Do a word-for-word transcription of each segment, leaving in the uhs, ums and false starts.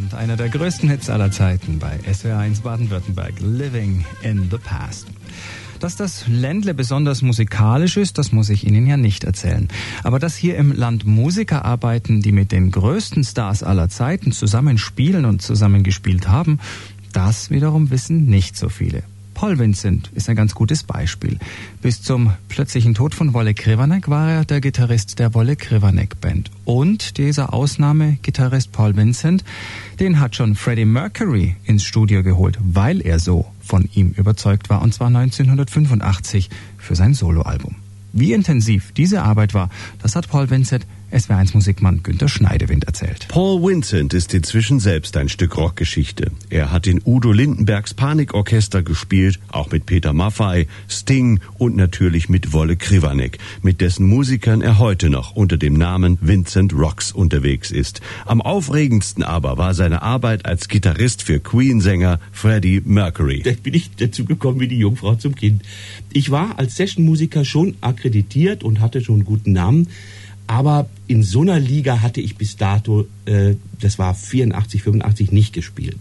und einer der größten Hits aller Zeiten bei S W R eins Baden-Württemberg, Living in the Past. Dass das Ländle besonders musikalisch ist, das muss ich Ihnen ja nicht erzählen. Aber dass hier im Land Musiker arbeiten, die mit den größten Stars aller Zeiten zusammenspielen und zusammengespielt haben, das wiederum wissen nicht so viele. Paul Vincent ist ein ganz gutes Beispiel. Bis zum plötzlichen Tod von Wolle Krivanek war er der Gitarrist der Wolle Krivanek Band. Und dieser Ausnahmegitarrist Paul Vincent, den hat schon Freddie Mercury ins Studio geholt, weil er so von ihm überzeugt war, und zwar neunzehnhundertfünfundachtzig für sein Soloalbum. Wie intensiv diese Arbeit war, das hat Paul Vincent S W R eins Musikmann Günter Schneidewind erzählt. Paul Vincent ist inzwischen selbst ein Stück Rockgeschichte. Er hat in Udo Lindenbergs Panikorchester gespielt, auch mit Peter Maffay, Sting und natürlich mit Wolle Krivanek, mit dessen Musikern er heute noch unter dem Namen Vincent Rocks unterwegs ist. Am aufregendsten aber war seine Arbeit als Gitarrist für Queen-Sänger Freddie Mercury. Da bin ich dazu gekommen wie die Jungfrau zum Kind. Ich war als Sessionmusiker schon akkreditiert und hatte schon einen guten Namen. Aber in so einer Liga hatte ich bis dato, äh, das war vierundachtzig, fünfundachtzig, nicht gespielt.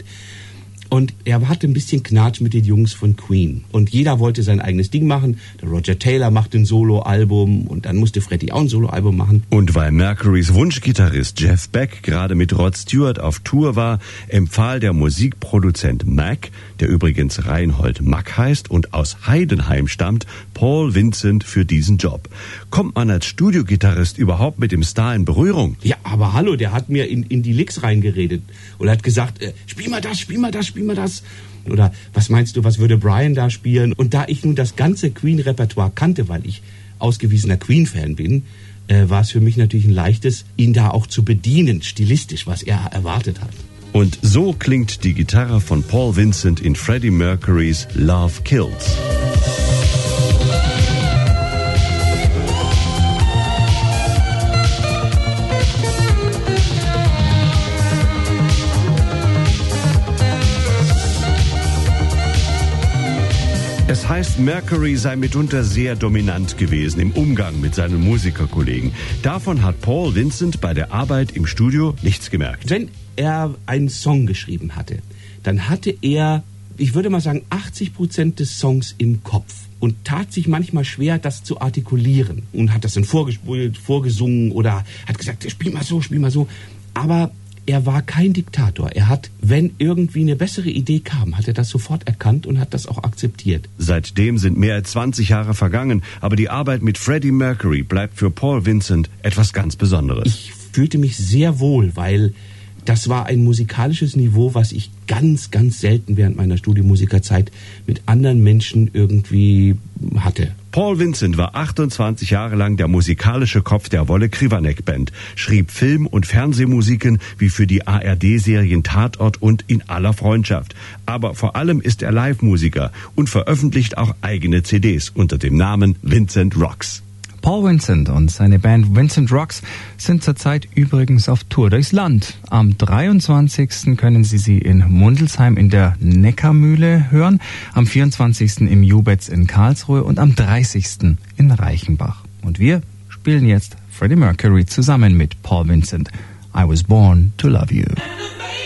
Und er hatte ein bisschen Knatsch mit den Jungs von Queen. Und jeder wollte sein eigenes Ding machen. Der Roger Taylor machte ein Soloalbum und dann musste Freddie auch ein Soloalbum machen. Und weil Mercurys Wunschgitarrist Jeff Beck gerade mit Rod Stewart auf Tour war, empfahl der Musikproduzent Mac, der übrigens Reinhold Mack heißt und aus Heidenheim stammt, Paul Vincent für diesen Job. Kommt man als Studiogitarrist überhaupt mit dem Star in Berührung? Ja, aber hallo, der hat mir in, in die Licks reingeredet und hat gesagt, äh, spiel mal das, spiel mal das, spiel mal das. Oder was meinst du, was würde Brian da spielen? Und da ich nun das ganze Queen-Repertoire kannte, weil ich ausgewiesener Queen-Fan bin, äh, war es für mich natürlich ein leichtes, ihn da auch zu bedienen, stilistisch, was er erwartet hat. Und so klingt die Gitarre von Paul Vincent in Freddie Mercurys Love Kills. Es heißt, Mercury sei mitunter sehr dominant gewesen im Umgang mit seinen Musikerkollegen. Davon hat Paul Vincent bei der Arbeit im Studio nichts gemerkt. Wenn er einen Song geschrieben hatte, dann hatte er, ich würde mal sagen, achtzig Prozent des Songs im Kopf und tat sich manchmal schwer, das zu artikulieren. Und hat das dann vorgespult, vorgesungen oder hat gesagt, spiel mal so, spiel mal so. Aber er war kein Diktator. Er hat, wenn irgendwie eine bessere Idee kam, hat er das sofort erkannt und hat das auch akzeptiert. Seitdem sind mehr als zwanzig Jahre vergangen, aber die Arbeit mit Freddie Mercury bleibt für Paul Vincent etwas ganz Besonderes. Ich fühlte mich sehr wohl, weil das war ein musikalisches Niveau, was ich ganz, ganz selten während meiner Studiomusikerzeit mit anderen Menschen irgendwie hatte. Paul Vincent war achtundzwanzig Jahre lang der musikalische Kopf der Wolle Krivanek Band, schrieb Film- und Fernsehmusiken wie für die A R D-Serien Tatort und In aller Freundschaft. Aber vor allem ist er Live-Musiker und veröffentlicht auch eigene C Ds unter dem Namen Vincent Rocks. Paul Vincent und seine Band Vincent Rocks sind zurzeit übrigens auf Tour durchs Land. Am dreiundzwanzigsten können Sie sie in Mundelsheim in der Neckarmühle hören, am vierundzwanzigsten im Jubetz in Karlsruhe und am dreißigsten in Reichenbach. Und wir spielen jetzt Freddie Mercury zusammen mit Paul Vincent. I was born to love you.